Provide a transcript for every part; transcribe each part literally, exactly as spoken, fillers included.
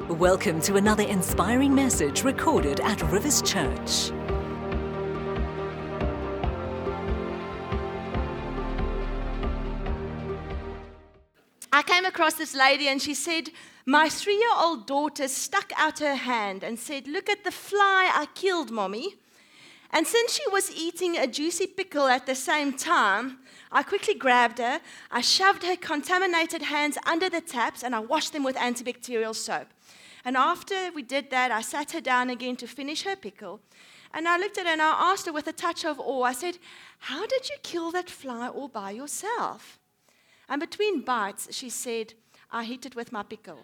Welcome to another inspiring message recorded at Rivers Church. I came across this lady and she said, my three-year-old daughter stuck out her hand and said, look at the fly I killed, Mommy. And since she was eating a juicy pickle at the same time, I quickly grabbed her, I shoved her contaminated hands under the taps and I washed them with antibacterial soap. And after we did that, I sat her down again to finish her pickle. And I looked at her and I asked her with a touch of awe, I said, how did you kill that fly all by yourself? And between bites, she said, I hit it with my pickle.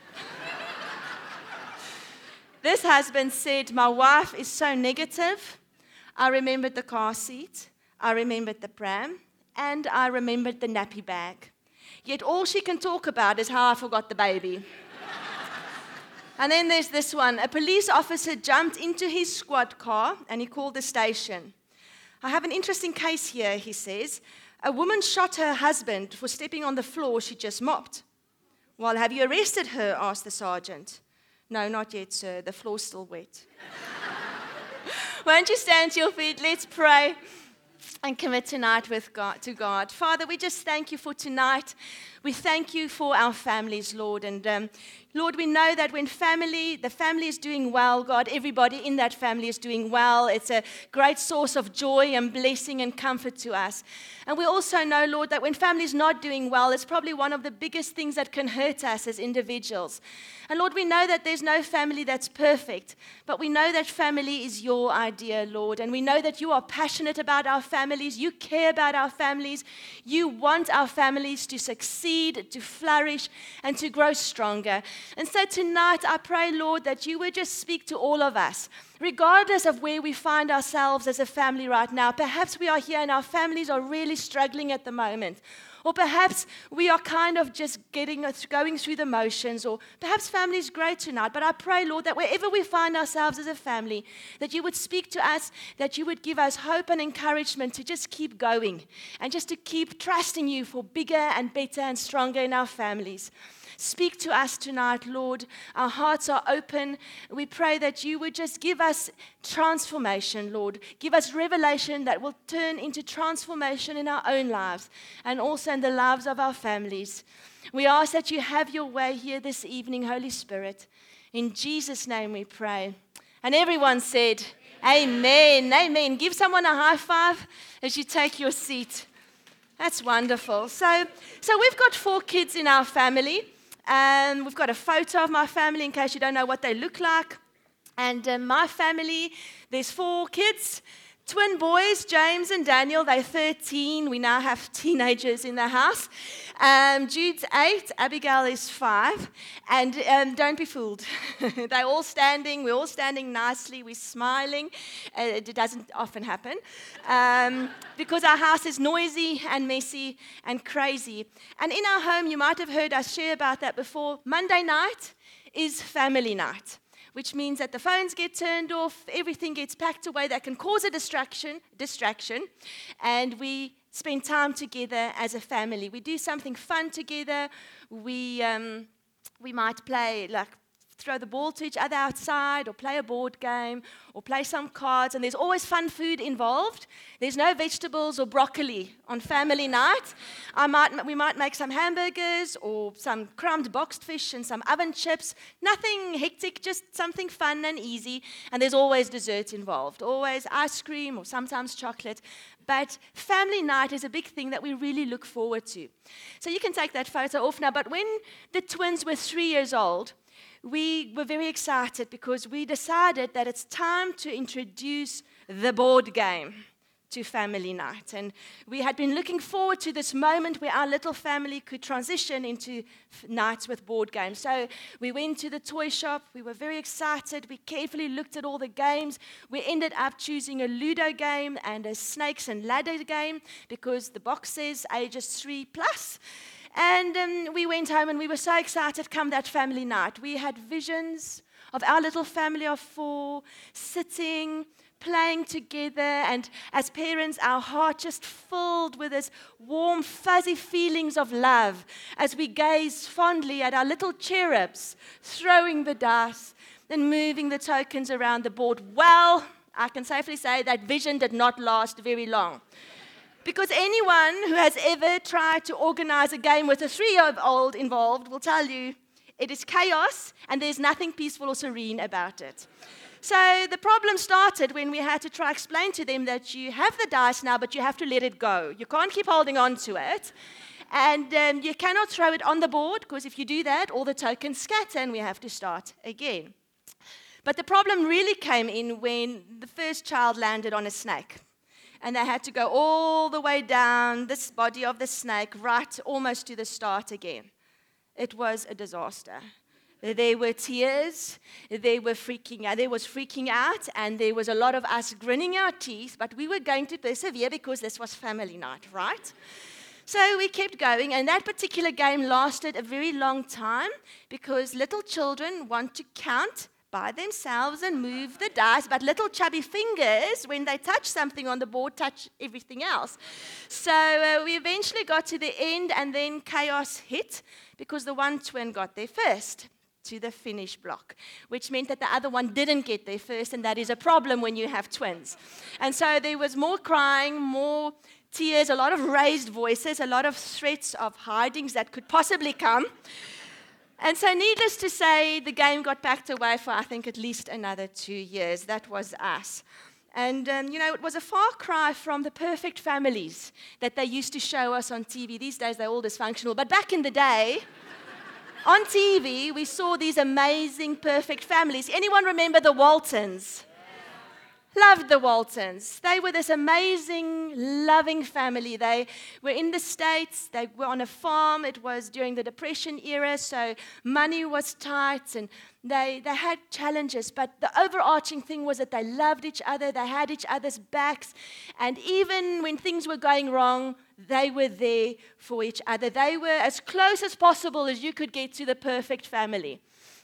This husband said, my wife is so negative. I remembered the car seat, I remembered the pram, and I remembered the nappy bag. Yet all she can talk about is how I forgot the baby. And then there's this one. A police officer jumped into his squad car and he called the station. I have an interesting case here, he says. A woman shot her husband for stepping on the floor she just mopped. Well, have you arrested her? Asked the sergeant. No, not yet, sir. The floor's still wet. Won't you stand to your feet? Let's pray and commit tonight with God, to God. Father, we just thank you for tonight. We thank you for our families, Lord. And um, Lord, we know that when family, the family is doing well, God, everybody in that family is doing well. It's a great source of joy and blessing and comfort to us. And we also know, Lord, that when family is not doing well, it's probably one of the biggest things that can hurt us as individuals. And Lord, we know that there's no family that's perfect, but we know that family is your idea, Lord. And we know that you are passionate about our families. You care about our families. You want our families to succeed, to flourish, and to grow stronger. And so tonight, I pray, Lord, that you would just speak to all of us, regardless of where we find ourselves as a family right now. Perhaps we are here and our families are really struggling at the moment. Or perhaps we are kind of just getting going through the motions. Or perhaps family is great tonight. But I pray, Lord, that wherever we find ourselves as a family, that you would speak to us, that you would give us hope and encouragement to just keep going and just to keep trusting you for bigger and better and stronger in our families. Speak to us tonight, Lord. Our hearts are open. We pray that you would just give us transformation, Lord. Give us revelation that will turn into transformation in our own lives and also in the lives of our families. We ask that you have your way here this evening, Holy Spirit. In Jesus' name we pray. And everyone said, Amen. Amen. Give someone a high five as you take your seat. That's wonderful. So, so we've got four kids in our family. Um, we've got a photo of my family in case you don't know what they look like. And uh, my family, there's four kids, twin boys, James and Daniel. They're thirteen. We now have teenagers in the house. Um, Jude's eight, Abigail is five. And um, don't be fooled. They're all standing. We're all standing nicely. We're smiling. Uh, it doesn't often happen um, because our house is noisy and messy and crazy. And in our home, you might have heard us share about that before. Monday night is family night, which means that the phones get turned off, everything gets packed away that can cause a distraction, distraction, and we spend time together as a family. We do something fun together. We um, we might play, like, throw the ball to each other outside, or play a board game, or play some cards, and there's always fun food involved. There's no vegetables or broccoli on family night. I might, we might make some hamburgers, or some crumbed boxed fish and some oven chips. Nothing hectic, just something fun and easy, and there's always dessert involved, always ice cream or sometimes chocolate. But family night is a big thing that we really look forward to. So you can take that photo off now, but when the twins were three years old, we were very excited because we decided that it's time to introduce the board game to family night. And we had been looking forward to this moment where our little family could transition into f- nights with board games. So we went to the toy shop. We were very excited. We carefully looked at all the games. We ended up choosing a Ludo game and a snakes and ladder game because the box says ages three plus. And um, we went home and we were so excited come that family night. We had visions of our little family of four sitting, playing together, and as parents, our heart just filled with this warm, fuzzy feelings of love as we gaze fondly at our little cherubs throwing the dice and moving the tokens around the board. Well, I can safely say that vision did not last very long. Because anyone who has ever tried to organize a game with a three-year-old involved will tell you it is chaos and there's nothing peaceful or serene about it. So the problem started when we had to try to explain to them that you have the dice now, but you have to let it go. You can't keep holding on to it. And um, you cannot throw it on the board, because if you do that, all the tokens scatter and we have to start again. But the problem really came in when the first child landed on a snake. And they had to go all the way down this body of the snake, right almost to the start again. It was a disaster. There were tears, they were freaking out, there was freaking out, and there was a lot of us grinning our teeth, but we were going to persevere because this was family night, right? So we kept going, and that particular game lasted a very long time because little children want to count by themselves and move the dice, but little chubby fingers, when they touch something on the board, touch everything else. So uh, we eventually got to the end, and then chaos hit because the one twin got there first to the finish block, which meant that the other one didn't get there first, and that is a problem when you have twins. And so there was more crying, more tears, a lot of raised voices, a lot of threats of hidings that could possibly come. And so needless to say, the game got packed away for, I think, at least another two years. That was us. And, um, you know, it was a far cry from the perfect families that they used to show us on T V. These days, they're all dysfunctional. But back in the day, on T V, we saw these amazing, perfect families. Anyone remember the Waltons? Loved the Waltons. They were this amazing, loving family. They were in the States. They were on a farm. It was during the Depression era, so money was tight, and they, they had challenges. But the overarching thing was that they loved each other. They had each other's backs. And even when things were going wrong, they were there for each other. They were as close as possible as you could get to the perfect family.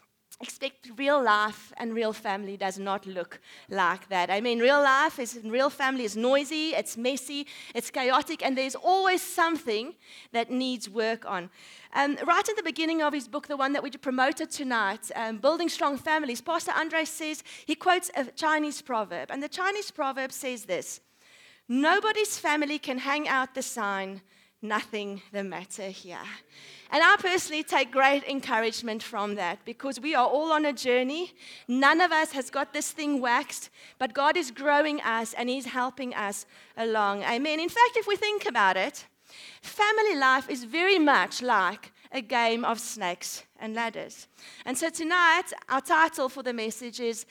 Expect real life and real family does not look like that. I mean, real life is, real family is noisy, it's messy, it's chaotic, and there's always something that needs work on. Um, right at the beginning of his book, the one that we promoted tonight, um, Building Strong Families, Pastor Andre says, he quotes a Chinese proverb, and the Chinese proverb says this: nobody's family can hang out the sign, nothing the matter here. And I personally take great encouragement from that, because we are all on a journey. None of us has got this thing waxed, but God is growing us and He's helping us along. Amen. In fact, if we think about it, family life is very much like a game of snakes and ladders. And so tonight, our title for the message is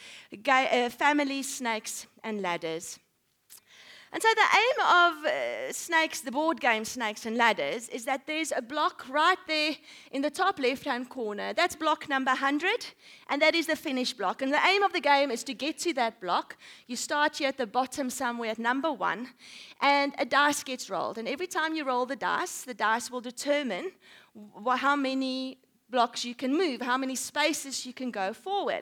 Family, Snakes and Ladders. And so the aim of uh, snakes, the board game Snakes and Ladders, is that there's a block right there in the top left-hand corner. That's block number one hundred, and that is the finish block. And the aim of the game is to get to that block. You start here at the bottom somewhere at number one, and a dice gets rolled. And every time you roll the dice, the dice will determine wh- how many blocks you can move, how many spaces you can go forward.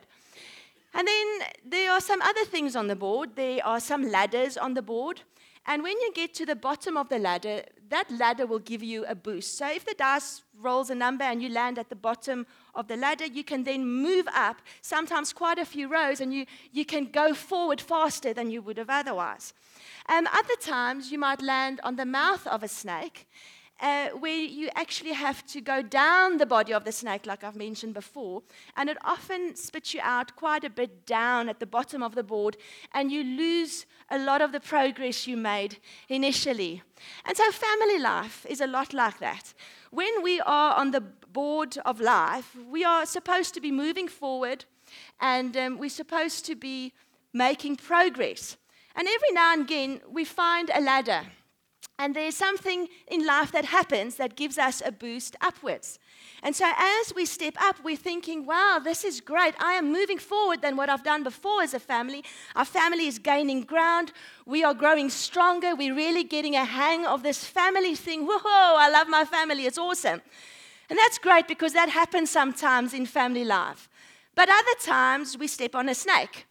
And then there are some other things on the board. There are some ladders on the board. And when you get to the bottom of the ladder, that ladder will give you a boost. So if the dice rolls a number and you land at the bottom of the ladder, you can then move up, sometimes quite a few rows, and you, you can go forward faster than you would have otherwise. Um, other times, you might land on the mouth of a snake, Uh, where you actually have to go down the body of the snake, like I've mentioned before, and it often spits you out quite a bit down at the bottom of the board, and you lose a lot of the progress you made initially. And so family life is a lot like that. When we are on the board of life, we are supposed to be moving forward, and um, we're supposed to be making progress. And every now and again, we find a ladder. And there's something in life that happens that gives us a boost upwards. And so as we step up, we're thinking, wow, this is great. I am moving forward than what I've done before as a family. Our family is gaining ground. We are growing stronger. We're really getting a hang of this family thing. Whoa, I love my family. It's awesome. And that's great, because that happens sometimes in family life. But other times, we step on a snake.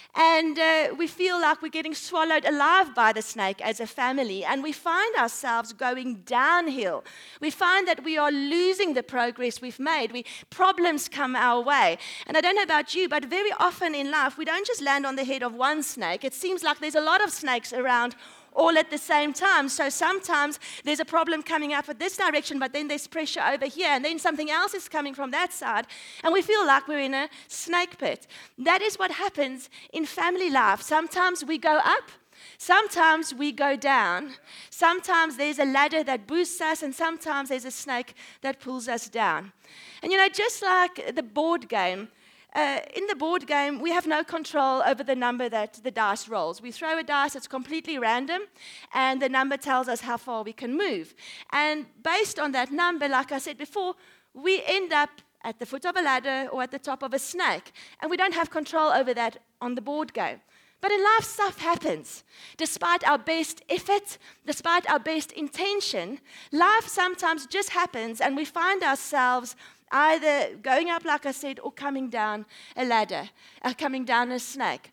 And uh, we feel like we're getting swallowed alive by the snake as a family, and we find ourselves going downhill. We find that we are losing the progress we've made. We, problems come our way. And I don't know about you, but very often in life, we don't just land on the head of one snake. It seems like there's a lot of snakes around all at the same time. So sometimes there's a problem coming up at this direction, but then there's pressure over here, and then something else is coming from that side, and we feel like we're in a snake pit. That is what happens in family life. Sometimes we go up, sometimes we go down. Sometimes there's a ladder that boosts us, and sometimes there's a snake that pulls us down. And you know, just like the board game, Uh, in the board game, we have no control over the number that the dice rolls. We throw a dice, it's completely random, and the number tells us how far we can move. And based on that number, like I said before, we end up at the foot of a ladder or at the top of a snake, and we don't have control over that on the board game. But in life, stuff happens. Despite our best effort, despite our best intention, life sometimes just happens, and we find ourselves either going up, like I said, or coming down a ladder, or coming down a snake.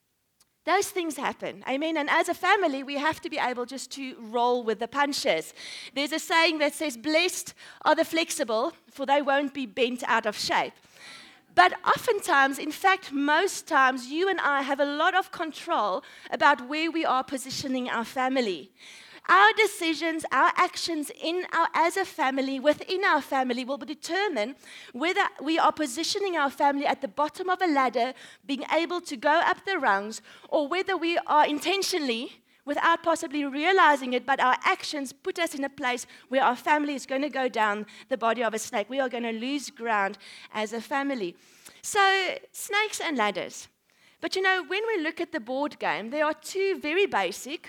Those things happen, amen? And as a family, we have to be able just to roll with the punches. There's a saying that says, blessed are the flexible, for they won't be bent out of shape. But oftentimes, in fact, most times, you and I have a lot of control about where we are positioning our family. Our decisions, our actions in our, as a family, within our family, will determine whether we are positioning our family at the bottom of a ladder, being able to go up the rungs, or whether we are intentionally, without possibly realizing it, but our actions put us in a place where our family is going to go down the body of a snake. We are going to lose ground as a family. So, snakes and ladders. But you know, when we look at the board game, there are two very basic,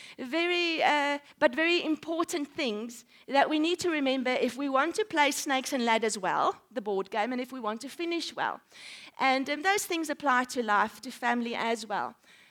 very, uh, but very important things that we need to remember if we want to play snakes and ladders well, the board game, and if we want to finish well. And um, those things apply to life, to family as well.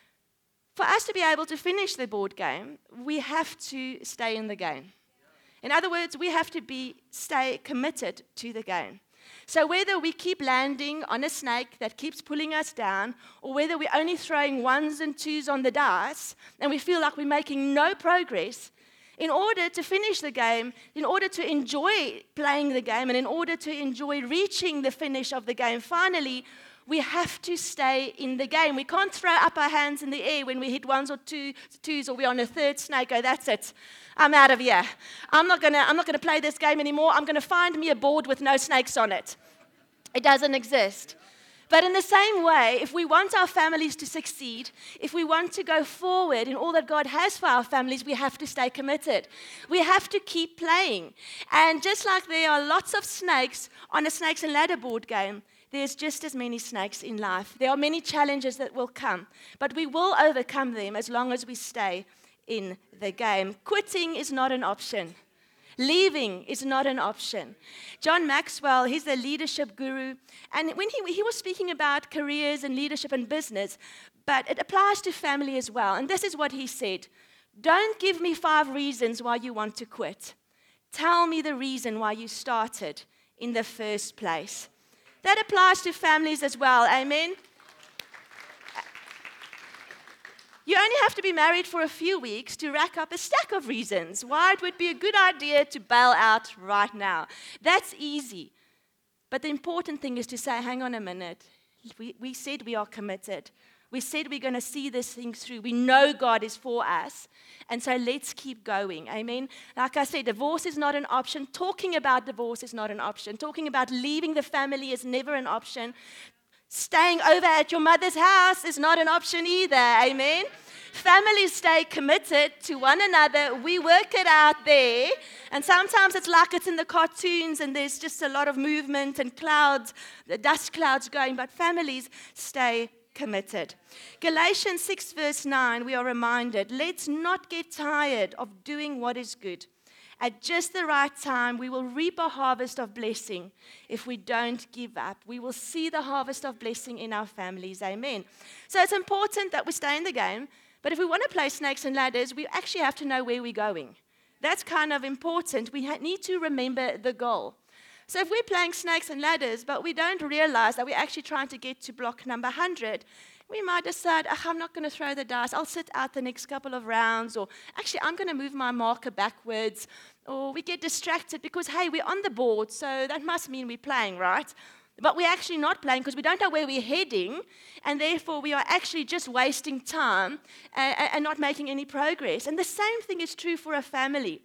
For us to be able to finish the board game, we have to stay in the game. In other words, we have to be stay committed to the game. So whether we keep landing on a snake that keeps pulling us down, or whether we're only throwing ones and twos on the dice, and we feel like we're making no progress, in order to finish the game, in order to enjoy playing the game, and in order to enjoy reaching the finish of the game, finally, we have to stay in the game. We can't throw up our hands in the air when we hit ones or two, twos, or we're on a third snake. Go, that's it. I'm out of here. I'm not gonna. I'm not gonna play this game anymore. I'm gonna find me a board with no snakes on it. It doesn't exist. But in the same way, if we want our families to succeed, if we want to go forward in all that God has for our families, we have to stay committed. We have to keep playing. And just like there are lots of snakes on a snakes and ladder board game, there's just as many snakes in life. There are many challenges that will come, but we will overcome them as long as we stay in the game. Quitting is not an option. Leaving is not an option. John Maxwell, he's the leadership guru, and when he, he was speaking about careers and leadership and business, but it applies to family as well. And this is what he said: don't give me five reasons why you want to quit. Tell me the reason why you started in the first place. That applies to families as well, amen? You only have to be married for a few weeks to rack up a stack of reasons why it would be a good idea to bail out right now. That's easy. But the important thing is to say, hang on a minute. We, we said we are committed. We said we're going to see this thing through. We know God is for us. And so let's keep going. Amen. Like I said, divorce is not an option. Talking about divorce is not an option. Talking about leaving the family is never an option. Staying over at your mother's house is not an option either. Amen. Families stay committed to one another. We work it out there. And sometimes it's like it's in the cartoons and there's just a lot of movement and clouds, the dust clouds going. But families stay committed. Galatians six verse nine, we are reminded, let's not get tired of doing what is good. At just the right time, we will reap a harvest of blessing if we don't give up. We will see the harvest of blessing in our families. Amen. So it's important that we stay in the game. But if we want to play snakes and ladders, we actually have to know where we're going. That's kind of important. We ha- need to remember the goal. So if we're playing snakes and ladders, but we don't realize that we're actually trying to get to block number one hundred, we might decide, oh, I'm not going to throw the dice. I'll sit out the next couple of rounds. Or actually, I'm going to move my marker backwards. Or we get distracted because, hey, we're on the board, so that must mean we're playing, right? But we're actually not playing because we don't know where we're heading, and therefore we are actually just wasting time and, and not making any progress. And the same thing is true for a family.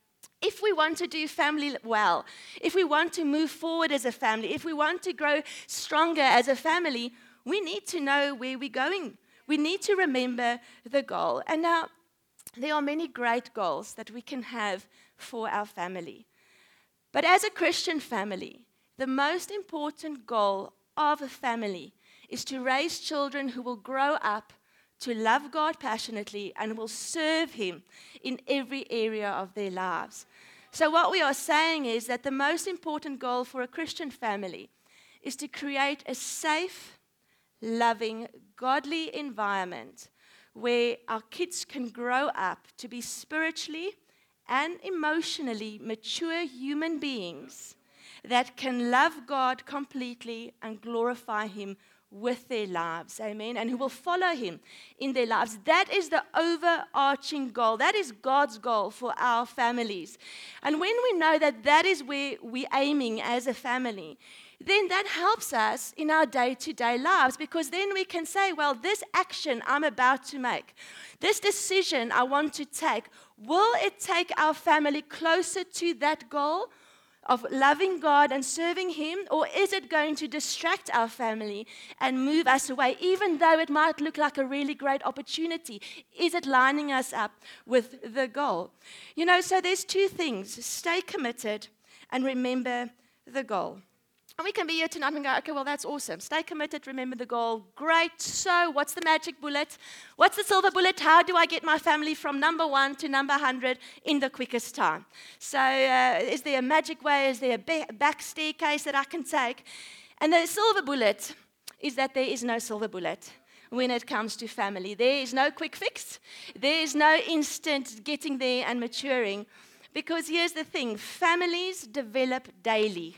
If we want to do family well, if we want to move forward as a family, if we want to grow stronger as a family, we need to know where we're going. We need to remember the goal. And now, there are many great goals that we can have for our family. But as a Christian family, the most important goal of a family is to raise children who will grow up to love God passionately and will serve Him in every area of their lives. So what we are saying is that the most important goal for a Christian family is to create a safe, loving, godly environment where our kids can grow up to be spiritually and emotionally mature human beings that can love God completely and glorify Him with their lives, amen, and who will follow Him in their lives. That is the overarching goal. That is God's goal for our families. And when we know that that is where we're aiming as a family, then that helps us in our day-to-day lives, because then we can say, well, this action I'm about to make, this decision I want to take, will it take our family closer to that goal of loving God and serving Him, or is it going to distract our family and move us away, even though it might look like a really great opportunity? Is it lining us up with the goal? You know, so there's two things: stay committed and remember the goal. And we can be here tonight and go, okay, well, that's awesome. Stay committed, remember the goal. Great. So what's the magic bullet? What's the silver bullet? How do I get my family from number one to number one hundred in the quickest time? So uh, is there a magic way? Is there a ba- back staircase that I can take? And the silver bullet is that there is no silver bullet when it comes to family. There is no quick fix. There is no instant getting there and maturing. Because here's the thing, families develop daily,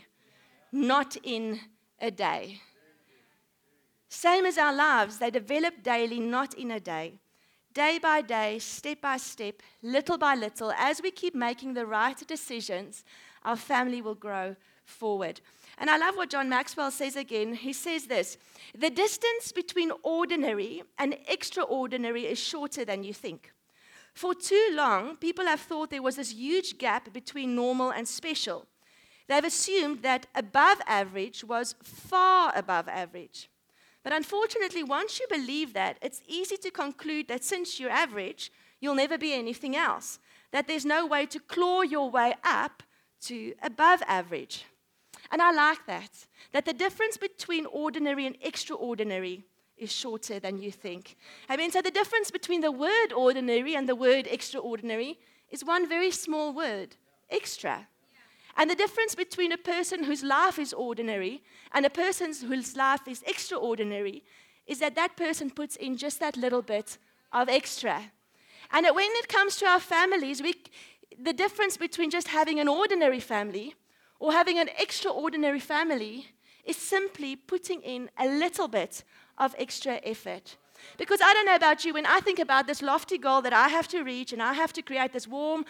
not in a day. Same as our lives, they develop daily, not in a day. Day by day, step by step, little by little, as we keep making the right decisions, our family will grow forward. And I love what John Maxwell says again. He says this: the distance between ordinary and extraordinary is shorter than you think. For too long, people have thought there was this huge gap between normal and special. They've assumed that above average was far above average. But unfortunately, once you believe that, it's easy to conclude that since you're average, you'll never be anything else. That there's no way to claw your way up to above average. And I like that. That the difference between ordinary and extraordinary is shorter than you think. I mean, so the difference between the word ordinary and the word extraordinary is one very small word, extra. And the difference between a person whose life is ordinary and a person whose life is extraordinary is that that person puts in just that little bit of extra. And when it comes to our families, we, the difference between just having an ordinary family or having an extraordinary family is simply putting in a little bit of extra effort. Because I don't know about you, when I think about this lofty goal that I have to reach and I have to create this warm,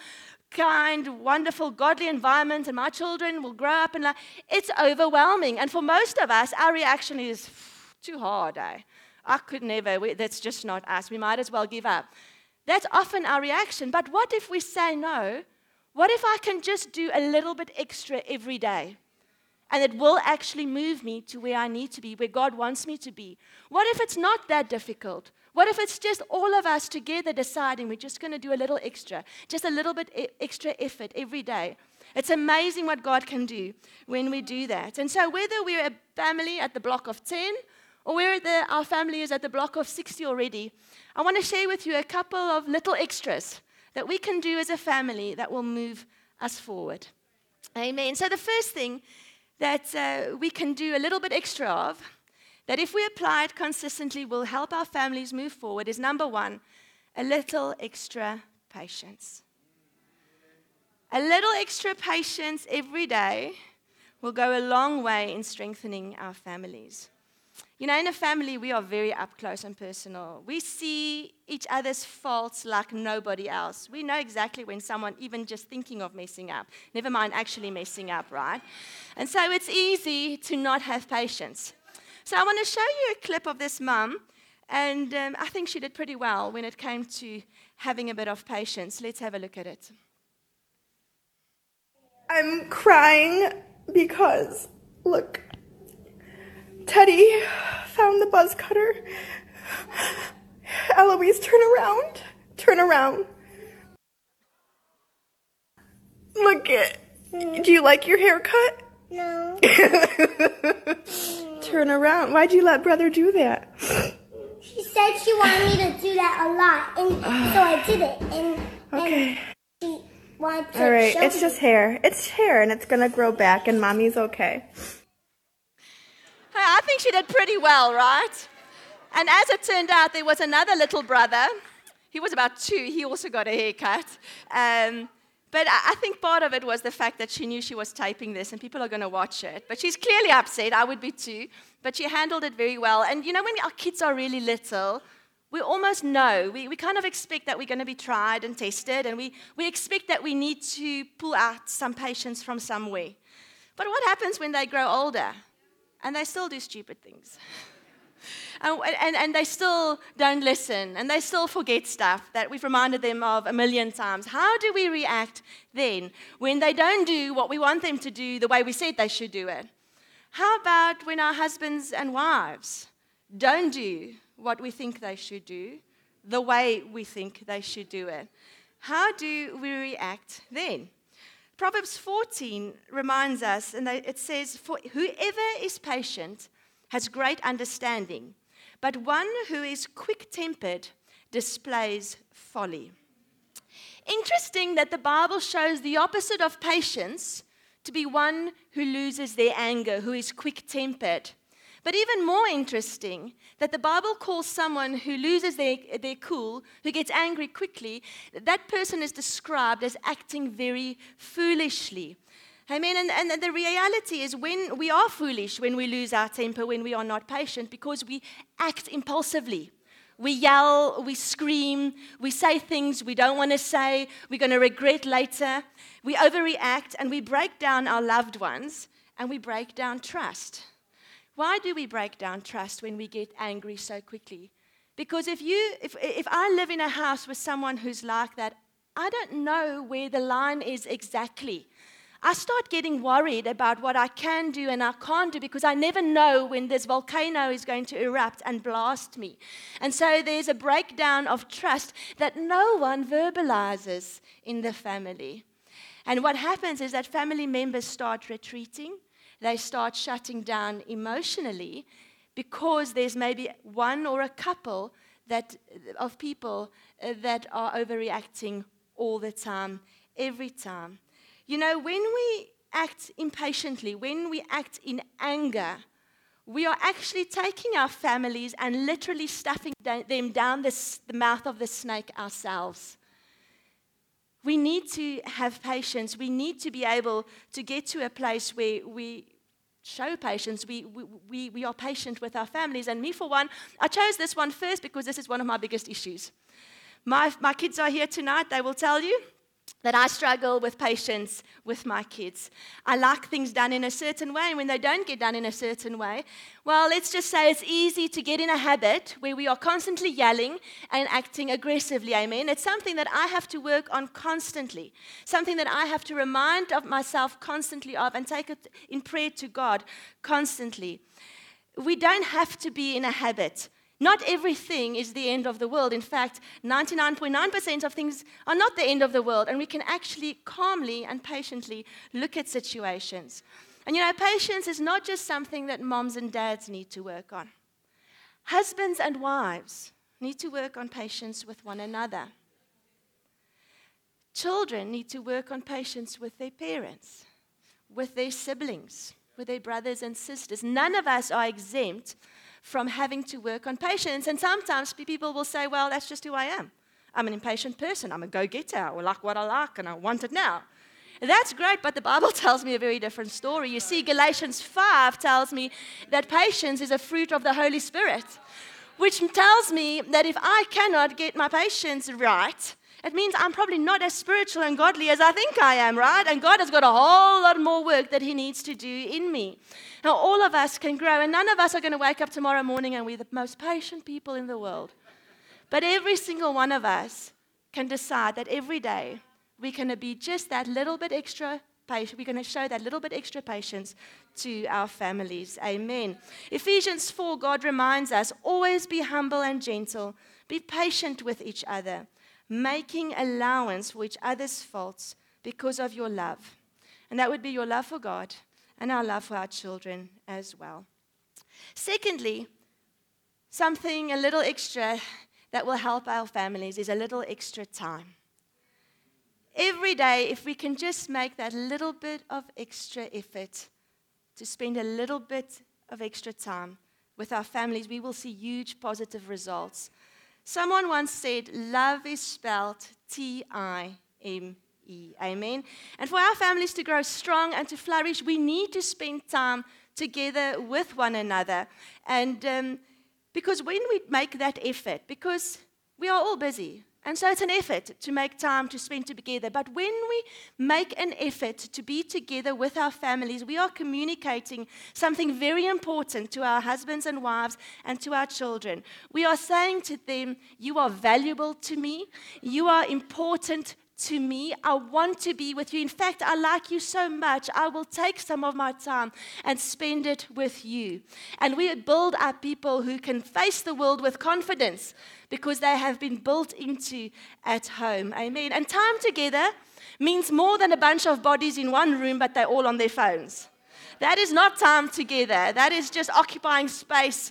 kind, wonderful, godly environment, and my children will grow up and like, it's overwhelming. And for most of us, our reaction is too hard. Eh? I could never. We, that's just not us. We might as well give up. That's often our reaction. But what if we say no? What if I can just do a little bit extra every day? And it will actually move me to where I need to be, where God wants me to be. What if it's not that difficult? What if it's just all of us together deciding we're just going to do a little extra, just a little bit e- extra effort every day? It's amazing what God can do when we do that. And so whether we're a family at the block of ten or whether the, our family is at the block of sixty already, I want to share with you a couple of little extras that we can do as a family that will move us forward. Amen. So the first thing that uh, we can do a little bit extra of, that if we apply it consistently will help our families move forward, is number one, a little extra patience. A little extra patience every day will go a long way in strengthening our families. You know, in a family, we are very up close and personal. We see each other's faults like nobody else. We know exactly when someone even just thinking of messing up, never mind actually messing up, right? And so it's easy to not have patience. So I want to show you a clip of this mum, and um, I think she did pretty well when it came to having a bit of patience. Let's have a look at it. I'm crying because, look, Teddy found the buzz cutter. Eloise, turn around. Turn around. Look it. Do you like your haircut? No. Turn around. Why'd you let brother do that? She said she wanted me to do that a lot, and so I did it. And, Okay. and she wanted to All right, show it's me. just hair. It's hair, and it's gonna grow back, and mommy's okay. Hey, I think she did pretty well, right? And as it turned out, there was another little brother. He was about two. He also got a haircut. Um, but I, I think part of it was the fact that she knew she was taping this and people are going to watch it. But she's clearly upset. I would be too. But she handled it very well. And you know, when our kids are really little, we almost know. We, we kind of expect that we're going to be tried and tested. And we, we expect that we need to pull out some patience from somewhere. But what happens when they grow older? And they still do stupid things. And, and, and they still don't listen. And they still forget stuff that we've reminded them of a million times. How do we react then when they don't do what we want them to do the way we said they should do it? How about when our husbands and wives don't do what we think they should do the way we think they should do it? How do we react then? Proverbs fourteen reminds us, and it says, "For whoever is patient has great understanding, but one who is quick-tempered displays folly." Interesting that the Bible shows the opposite of patience to be one who loses their anger, who is quick-tempered. But even more interesting, that the Bible calls someone who loses their, their cool, who gets angry quickly, that person is described as acting very foolishly. Amen. And, and the reality is when we are foolish, when we lose our temper, when we are not patient, because we act impulsively. We yell, we scream, we say things we don't want to say, we're going to regret later. We overreact and we break down our loved ones and we break down trust. Why do we break down trust when we get angry so quickly? Because if you, if, if I live in a house with someone who's like that, I don't know where the line is exactly. I start getting worried about what I can do and I can't do because I never know when this volcano is going to erupt and blast me. And so there's a breakdown of trust that no one verbalizes in the family. And what happens is that family members start retreating. They start shutting down emotionally because there's maybe one or a couple that, of people uh, that are overreacting all the time, every time. You know, when we act impatiently, when we act in anger, we are actually taking our families and literally stuffing them down the, the mouth of the snake ourselves. We need to have patience. We need to be able to get to a place where we show patience. We, we, we, we are patient with our families. And me, for one, I chose this one first because this is one of my biggest issues. My, my kids are here tonight. They will tell you that I struggle with patience with my kids. I like things done in a certain way, and when they don't get done in a certain way, well, let's just say it's easy to get in a habit where we are constantly yelling and acting aggressively, amen? It's something that I have to work on constantly, something that I have to remind of myself constantly of and take it in prayer to God constantly. We don't have to be in a habit. Not everything is the end of the world. In fact, ninety-nine point nine percent of things are not the end of the world, and we can actually calmly and patiently look at situations. And you know, patience is not just something that moms and dads need to work on. Husbands and wives need to work on patience with one another. Children need to work on patience with their parents, with their siblings, with their brothers and sisters. None of us are exempt from having to work on patience. And sometimes people will say, well, that's just who I am. I'm an impatient person. I'm a go-getter. I like what I like and I want it now. That's great, but the Bible tells me a very different story. You see, Galatians five tells me that patience is a fruit of the Holy Spirit, which tells me that if I cannot get my patience right, it means I'm probably not as spiritual and godly as I think I am, right? And God has got a whole lot more work that He needs to do in me. Now, all of us can grow, and none of us are going to wake up tomorrow morning and we're the most patient people in the world. But every single one of us can decide that every day we're going to be just that little bit extra patient. We're going to show that little bit extra patience to our families. Amen. Ephesians four, God reminds us, always be humble and gentle. Be patient with each other, making allowance for each other's faults because of your love. And that would be your love for God and our love for our children as well. Secondly, something a little extra that will help our families is a little extra time. Every day, if we can just make that little bit of extra effort to spend a little bit of extra time with our families, we will see huge positive results. Someone once said, love is spelled T I M E. Amen. And for our families to grow strong and to flourish, we need to spend time together with one another. And um, because when we make that effort, because we are all busy, and so it's an effort to make time to spend together. But when we make an effort to be together with our families, we are communicating something very important to our husbands and wives and to our children. We are saying to them, you are valuable to me. You are important to me. I want to be with you. In fact, I like you so much. I will take some of my time and spend it with you. And we build up people who can face the world with confidence because they have been built into at home. Amen. And time together means more than a bunch of bodies in one room, but they're all on their phones. That is not time together. That is just occupying space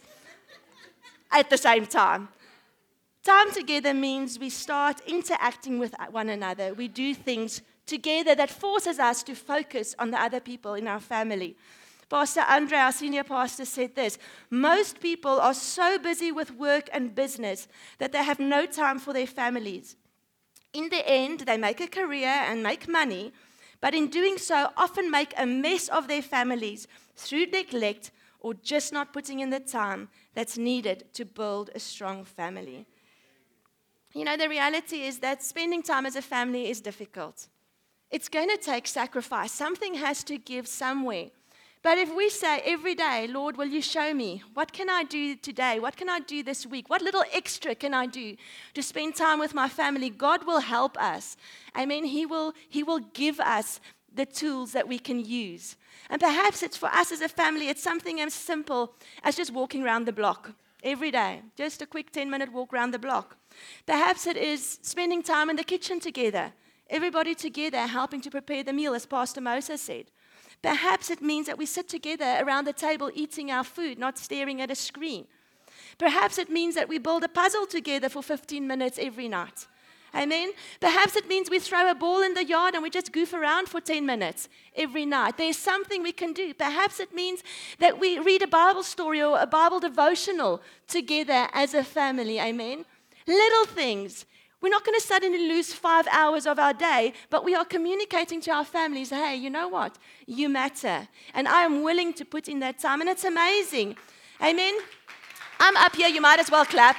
at the same time. Time together means we start interacting with one another. We do things together that forces us to focus on the other people in our family. Pastor Andre, our senior pastor, said this: most people are so busy with work and business that they have no time for their families. In the end, they make a career and make money, but in doing so, often make a mess of their families through neglect or just not putting in the time that's needed to build a strong family. You know, the reality is that spending time as a family is difficult. It's going to take sacrifice. Something has to give somewhere. But if we say every day, Lord, will you show me? What can I do today? What can I do this week? What little extra can I do to spend time with my family? God will help us. I mean, He will, He will give us the tools that we can use. And perhaps it's for us as a family, it's something as simple as just walking around the block every day. Just a quick ten-minute walk around the block. Perhaps it is spending time in the kitchen together, everybody together helping to prepare the meal, as Pastor Moses said. Perhaps it means that we sit together around the table eating our food, not staring at a screen. Perhaps it means that we build a puzzle together for fifteen minutes every night. Amen? Perhaps it means we throw a ball in the yard and we just goof around for ten minutes every night. There's something we can do. Perhaps it means that we read a Bible story or a Bible devotional together as a family. Amen? Little things. We're not going to suddenly lose five hours of our day, but we are communicating to our families, hey, you know what? You matter. And I am willing to put in that time. And it's amazing. Amen? I'm up here. You might as well clap.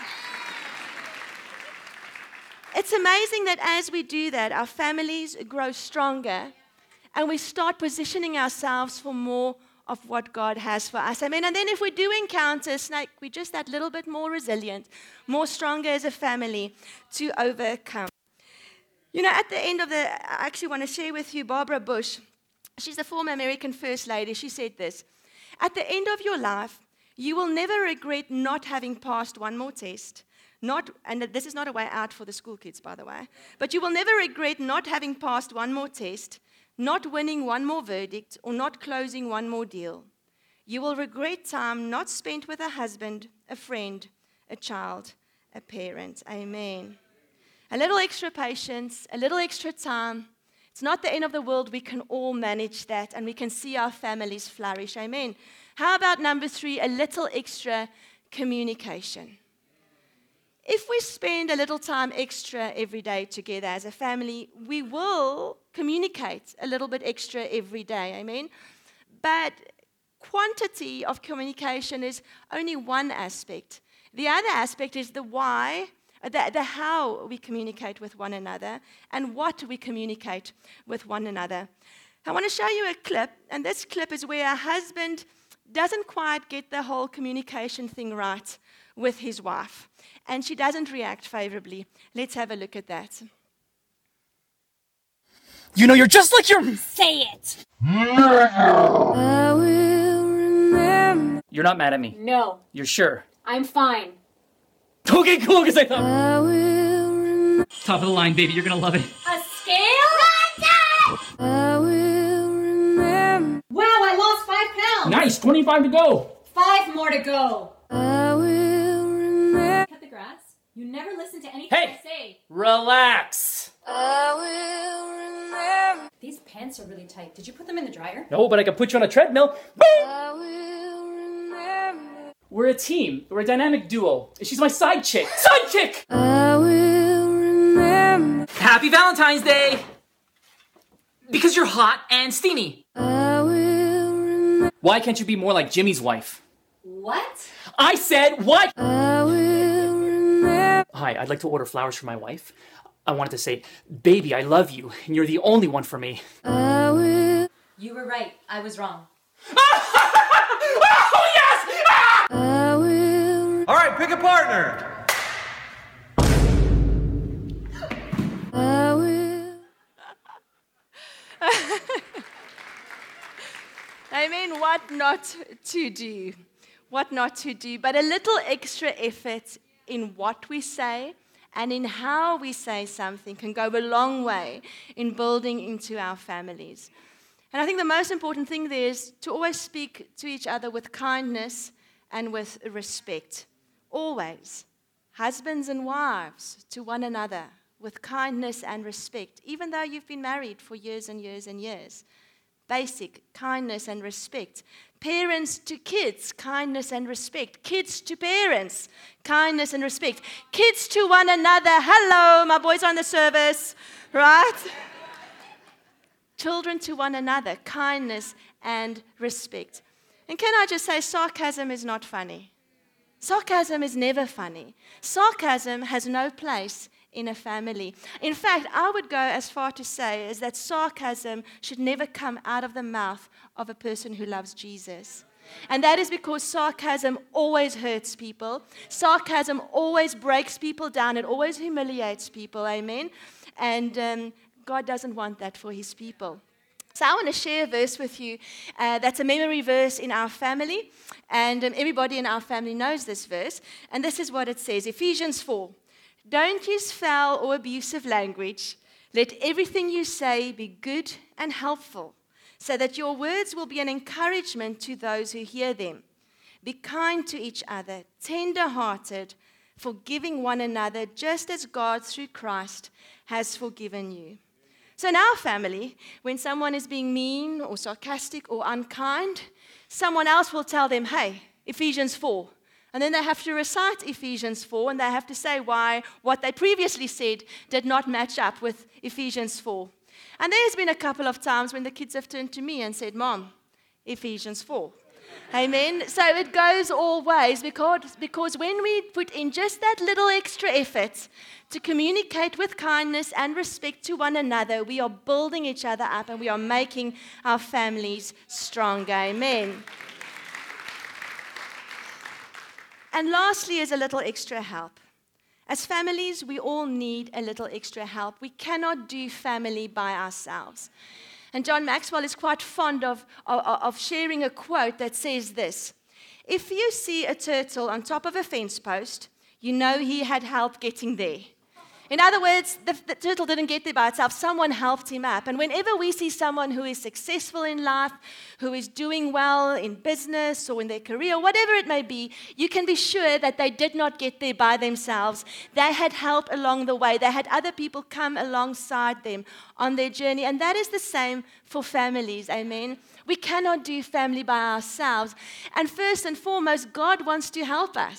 It's amazing that as we do that, our families grow stronger and we start positioning ourselves for more of what God has for us. Amen. And then if we do encounter snake, we're just that little bit more resilient, more stronger as a family to overcome. You know, at the end of the, I actually want to share with you Barbara Bush. She's the former American First Lady. She said this: at the end of your life, you will never regret not having passed one more test. Not, and this is not a way out for the school kids, by the way, but you will never regret not having passed one more test, not winning one more verdict, or not closing one more deal. You will regret time not spent with a husband, a friend, a child, a parent. Amen. A little extra patience, a little extra time. It's not the end of the world. We can all manage that, and we can see our families flourish. Amen. How about number three, a little extra communication? If we spend a little time extra every day together as a family, we will communicate a little bit extra every day. Amen? But quantity of communication is only one aspect. The other aspect is the why, the, the how we communicate with one another and what we communicate with one another. I want to show you a clip, and this clip is where a husband doesn't quite get the whole communication thing right with his wife, and she doesn't react favorably. Let's have a look at that. You know, you're just like your... Say it! I will remember. You're not mad at me. No, You're sure? I'm fine. Okay, cool, because I thought... I will remember. Top of the line, baby. You're going to love it. A scale? I will remember. Wow, I lost five pounds! Nice. twenty-five to go. Five more to go. I will remember. Cut the grass. You never listen to anything Hey! I say. Relax. I will remember. These pants are really tight. Did you put them in the dryer? No, but I can put you on a treadmill. Boom! I will remember. We're a team. We're a dynamic duo. She's my side chick. Side chick! I will remember. Happy Valentine's Day! Because you're hot and steamy. I will remember. Why can't you be more like Jimmy's wife? What? I said, what? I will remember. Hi, I'd like to order flowers for my wife. I wanted to say, baby, I love you, and you're the only one for me. I will. You were right. I was wrong. Oh, yes! Ah! I will. All right, pick a partner. I will. I mean, what not to do. What not to do. But a little extra effort in what we say and in how we say something can go a long way in building into our families. And I think the most important thing there is to always speak to each other with kindness and with respect. Always. Husbands and wives to one another with kindness and respect, even though you've been married for years and years and years. Basic kindness and respect. Parents to kids, kindness and respect. Kids to parents, kindness and respect. Kids to one another. Hello, my boys are on the service, right? Children to one another, kindness and respect. And can I just say, sarcasm is not funny. Sarcasm is never funny. Sarcasm has no place in a family. In fact, I would go as far to say is that sarcasm should never come out of the mouth of a person who loves Jesus. And that is because sarcasm always hurts people. Sarcasm always breaks people down. It always humiliates people. Amen. And um, God doesn't want that for his people. So I want to share a verse with you uh, that's a memory verse in our family. And um, everybody in our family knows this verse. And this is what it says, Ephesians four. Don't use foul or abusive language. Let everything you say be good and helpful, so that your words will be an encouragement to those who hear them. Be kind to each other, tender-hearted, forgiving one another, just as God, through Christ, has forgiven you. So in our family, when someone is being mean or sarcastic or unkind, someone else will tell them, hey, Ephesians four. And then they have to recite Ephesians four, and they have to say why what they previously said did not match up with Ephesians four. And there's been a couple of times when the kids have turned to me and said, Mom, Ephesians four. Amen. So it goes all ways because, because when we put in just that little extra effort to communicate with kindness and respect to one another, we are building each other up and we are making our families stronger. Amen. And lastly is a little extra help. As families, we all need a little extra help. We cannot do family by ourselves. And John Maxwell is quite fond of, of, of sharing a quote that says this: if you see a turtle on top of a fence post, you know he had help getting there. In other words, the, the turtle didn't get there by itself. Someone helped him up. And whenever we see someone who is successful in life, who is doing well in business or in their career, whatever it may be, you can be sure that they did not get there by themselves. They had help along the way. They had other people come alongside them on their journey. And that is the same for families. Amen. We cannot do family by ourselves. And first and foremost, God wants to help us.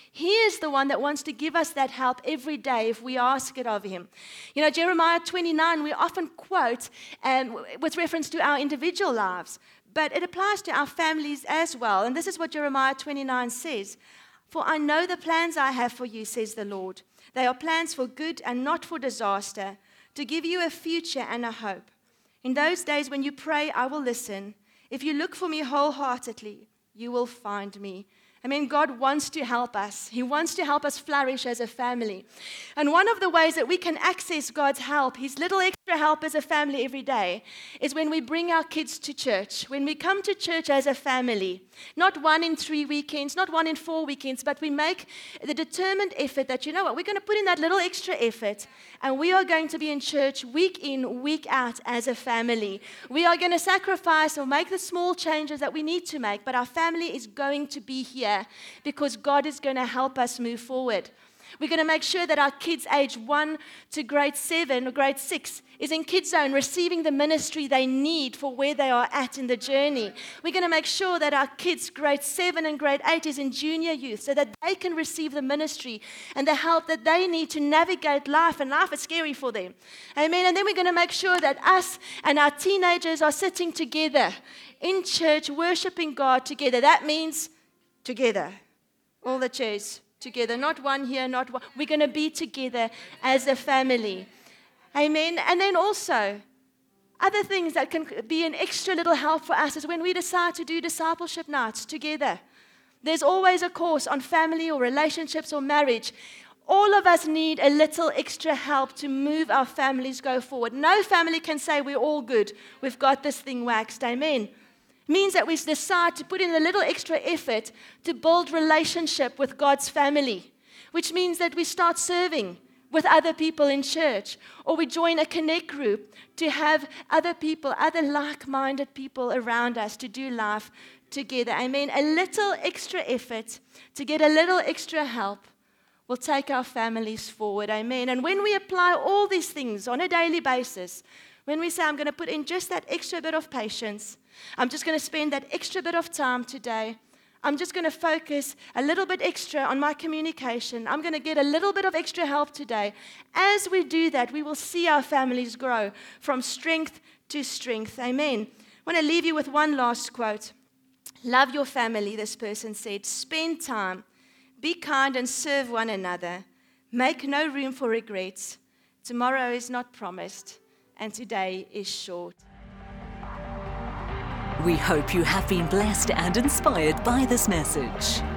He is the one that wants to give us that help every day if we ask it of him. You know, Jeremiah twenty-nine, we often quote um, with reference to our individual lives, but it applies to our families as well. And this is what Jeremiah twenty-nine says. For I know the plans I have for you, says the Lord. They are plans for good and not for disaster, to give you a future and a hope. In those days when you pray, I will listen. If you look for me wholeheartedly, you will find me. I mean, God wants to help us. He wants to help us flourish as a family. And one of the ways that we can access God's help, his little extra help as a family every day, is when we bring our kids to church. When we come to church as a family, not one in three weekends, not one in four weekends, but we make the determined effort that, you know what, we're going to put in that little extra effort, and we are going to be in church week in, week out as a family. We are going to sacrifice or make the small changes that we need to make, but our family is going to be here because God is going to help us move forward. We're going to make sure that our kids age one to grade seven or grade six is in Kids Zone, receiving the ministry they need for where they are at in the journey. We're going to make sure that our kids grade seven and grade eight is in junior youth so that they can receive the ministry and the help that they need to navigate life, and life is scary for them. Amen. And then we're going to make sure that us and our teenagers are sitting together in church, worshiping God together. That means together. All the chairs together. Not one here, not one. We're going to be together as a family. Amen. And then also, other things that can be an extra little help for us is when we decide to do discipleship nights together. There's always a course on family or relationships or marriage. All of us need a little extra help to move our families go forward. No family can say we're all good. We've got this thing waxed. Amen. Means that we decide to put in a little extra effort to build relationship with God's family, which means that we start serving with other people in church, or we join a connect group to have other people, other like-minded people around us to do life together. Amen. A little extra effort to get a little extra help will take our families forward. Amen. And when we apply all these things on a daily basis, when we say, I'm going to put in just that extra bit of patience, I'm just going to spend that extra bit of time today, I'm just going to focus a little bit extra on my communication, I'm going to get a little bit of extra help today. As we do that, we will see our families grow from strength to strength. Amen. I want to leave you with one last quote. Love your family, this person said. Spend time. Be kind and serve one another. Make no room for regrets. Tomorrow is not promised, and today is short. We hope you have been blessed and inspired by this message.